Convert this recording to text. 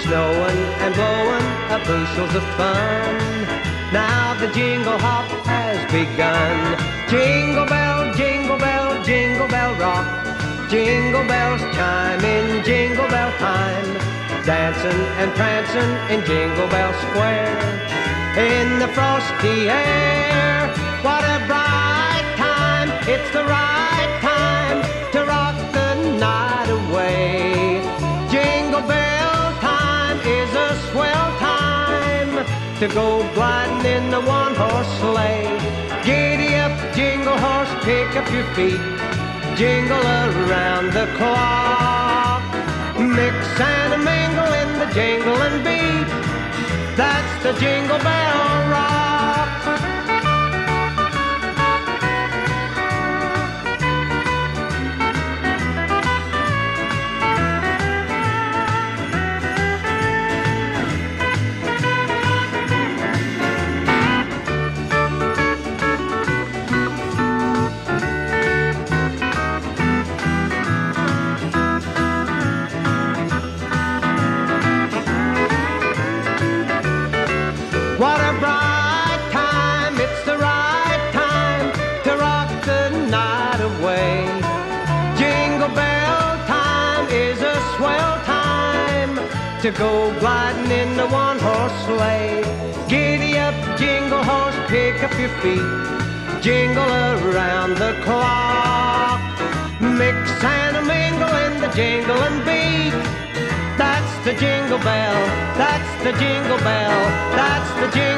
snowing and blowing bushels of fun. Now the jingle hop has begun. Jingle bell, jingle bell, jingle bell rock. Jingle bells chime in jingle bell time. Dancing and prancing in Jingle Bell Square. In the frosty air, what a bright time. It's the right time to rock the night away. Jingle bell time is a swell time to go gliding in the one-horse sleigh. Giddy up, jingle horse, pick up your feet. Jingle around the clock. Mix and a mingle in the jingling beat. That's the Jingle Bell Rock. What a bright time, it's the right time to rock the night away. Jingle bell time is a swell time to go gliding in the one-horse sleigh. Giddy up, jingle horse, pick up your feet. Jingle around the clock. Mix and a mingle in the jingling beat. That's the jingle bell, that's the jingle bell, that's the jingle